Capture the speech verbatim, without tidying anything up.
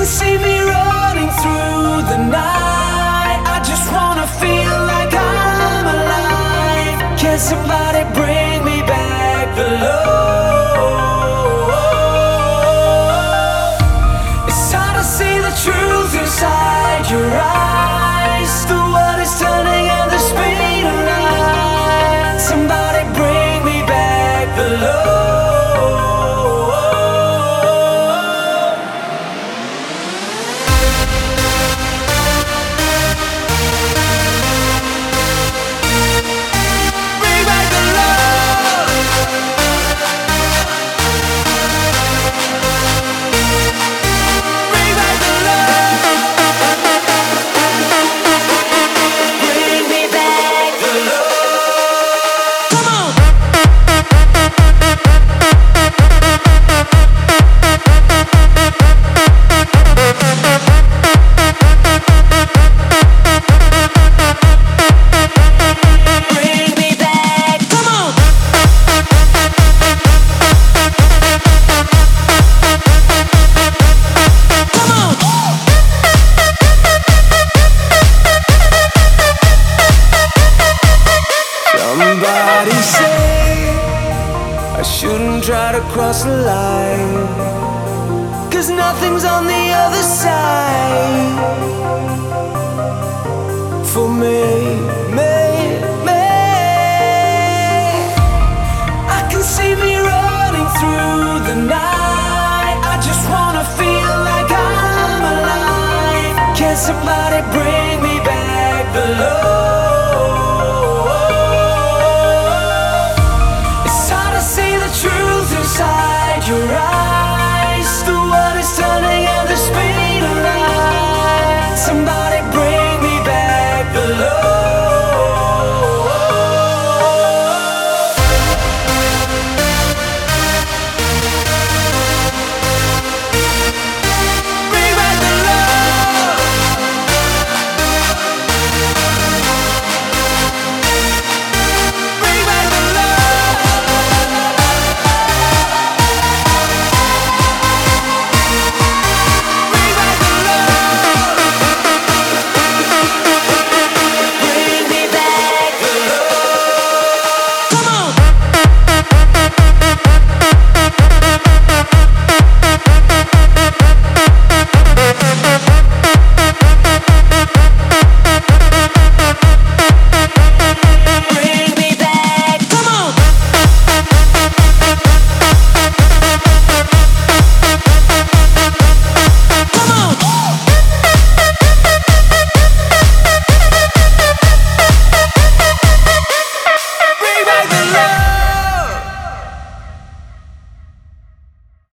see me running through the night. I just wanna feel like I'm alive. Can somebody bring me back the love? It's hard to see the truth inside your eyes. The world is turning at the speed of light. Somebody bring me back the love. Somebody say I shouldn't try to cross the line, 'cause nothing's on the other side. For me, me, me, I can see me running through the night. I just wanna feel like I'm alive. Can somebody bring